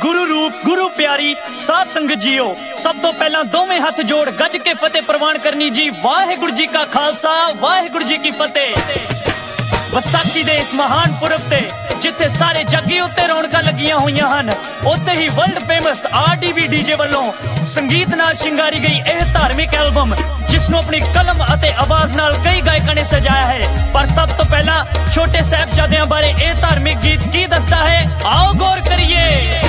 गुरु रूप गुरु प्यारी साध संगत जीओ, सब तो पहला दोवें हथ जोड़ गज के फतेह प्रवान करनी जी। वाहिगुरु जी का खालसा वाहिगुरु जी की फतेह। विसाखी दे इस महान पुरब ते जिथे सारे जग्गी उत्ते रौनकां लगियां होईयां हन, उत्ते ही वर्ल्ड फेमस आरडीवी डीजे वालों संगीत नाल शिंगारी गई यह धार्मिक एल्बम, जिसनों अपनी कलम अते आवाज नाल कई गायकां ने सजाया है। पर सब तो पहला छोटे साहिबजादियां बारे यह धार्मिक गीत की दसदा है, आओ गौर करिए।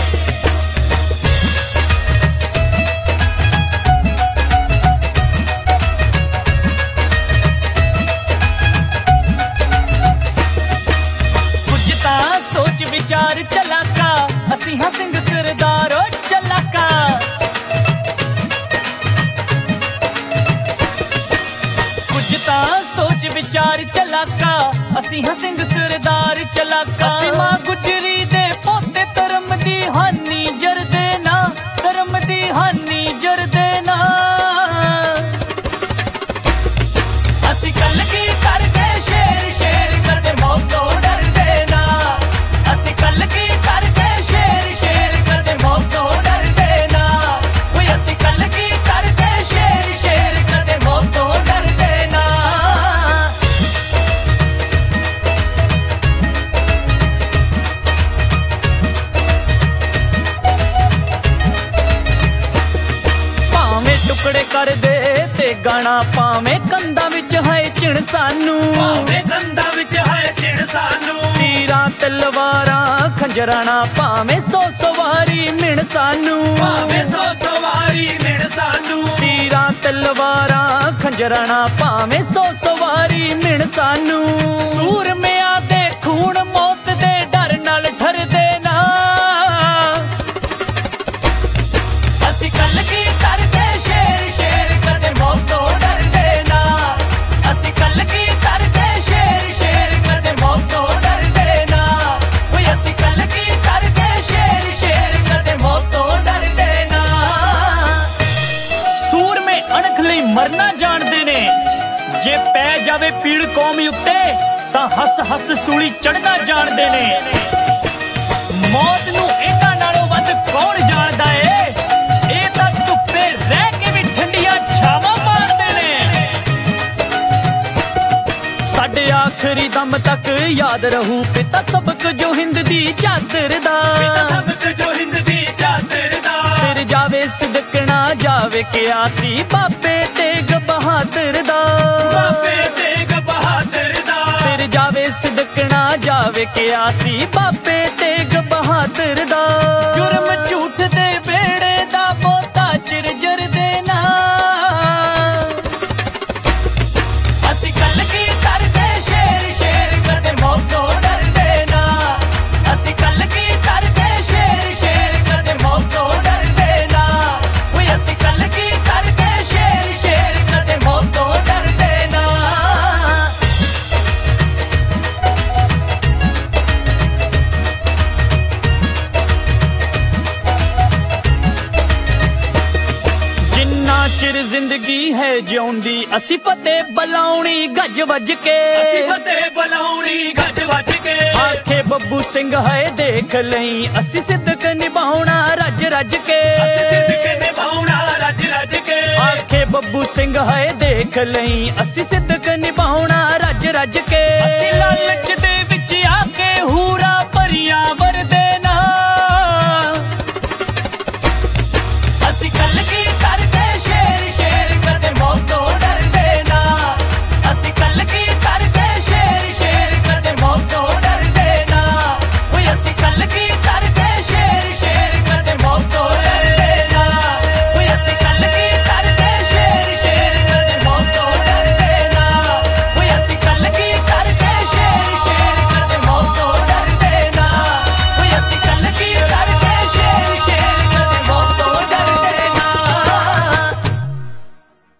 सोच विचार चलाका असी हां सिंह सरदारो चलाका। कुछ तां सोच विचार चलाका असी हां सिंह सरदार चलाका। असी मां गुजरी दे पोते धर्म दी हानी जरदे ना, धर्म दी हानी जरदे ना। असी कल की करदे शेर शेर कदे मौतों डरदे ना। असी कल की करदे शेर शेर कदे मौतों डरदे ना। ओए असी कल की करदे शेर शेर कदे मौतों डरदे ना। भावें टुकड़े कर दे ते गाना पावें कंधा विच है चिण सानू, भावें कंधा विच है चिण सानू। तीरां तलवारां खंजरां भावें सौ सवारी मिण सानू, भावें सौ सवारी मिण सानू। तीरां तलवारां खंजरां भावें सौ सवारी मिण सानू। सूर मिया दे खून मौत दे डर नाल ठरदे ना। असी कल की करदे शेर शेर कदे मौतों डरदे ना। असी कल की करदे शेर शेर कदे मौतों डरदे ना। ओए असी कल की करदे शेर शेर कदे मौतों डरदे ना। सूर में अणख लई मरना जाणदे ने, जे पै जावे पीड़ कौम उत्ते तां हस हस सूली चढ़ना जाणदे ने। मौत नूं इन्हां नालों वध कौन जाणदा ए? ਇਹ ਤਾਂ ਧੁੱਪੇ ਰਹਿ ਕੇ ਵੀ ਠੰਡੀਆਂ ਛਾਵਾਂ ਮਾਰਦੇ ਨੇ। ਸਾਡੇ ਆਖਰੀ ਦਮ ਤੱਕ ਯਾਦ ਰਹੂ ਪਿਤਾ ਸਬਕ ਜੋ ਹਿੰਦ ਦੀ ਚਾਦਰ ਦਾ, ਪਿਤਾ ਸਬਕ ਜੋ ਹਿੰਦ ਦੀ ਚਾਦਰ ਦਾ। ਸਿਰ ਜਾਵੇ ਸਿਦਕਣਾ ਜਾਵੇ ਕਿਆਸੀ ਬਾਬੇ ਤੇਗ ਬਹਾਦਰ ਦਾ, ਬਾਬੇ ਤੇਗ ਬਹਾਦਰ ਦਾ। ਸਿਰ ਜਾਵੇ ਸਿਦਕਣਾ ਜਾਵੇ ਕਿਆਸੀ ਬਾਬੇ ਤੇਗ ਬਹਾਦਰ ਦਾ। ਜੁਰਮ ਝੂਠ ਦੇ ਬੇੜੇ ਦਾ ਬੋਤਾ ਚਿਰ ਜਰਦੇ ਨਾ। ਅਸੀਂ ਕੱਲ ਕੀ ਕਰਦੇ ਸ਼ੇਰ ਸ਼ੇਰ ਕਦੇ ਮੌਤੋਂ ਡਰਦੇ ਨਾ। ਅਸੀਂ ਕੱਲ ਕੀ ਕਰਦੇ ਸ਼ੇਰ ਸ਼ੇਰ ਕਦੇ ਮੌਤੋਂ ਡਰਦੇ ਨਾ। ਓਏ ਅਸੀਂ ਕੱਲ ਕੀ ਕਰਦੇ ਸ਼ੇਰ ਸ਼ੇਰ ਕਦੇ ਮੌਤੋਂ ਡਰਦੇ ਨਾ। चिर जिंदगी है जिउंदी असी फतेह बलाउणी गज वज के, असी फतेह बलाउणी गज वज के। आखे बब्बू सिंह है देख लई असी सिद्दक निभाउणा रज रज के, असी सिद्दक निभाउणा रज रज के। आखे बब्बू सिंह है देख लई असी सिद्दक निभाउणा रज रज के। असी लालच दे विच आके हूरा भरियां वरदे ना। असी कल की करदे शेर शेर कदे मौतों डरदे ना। असी कल की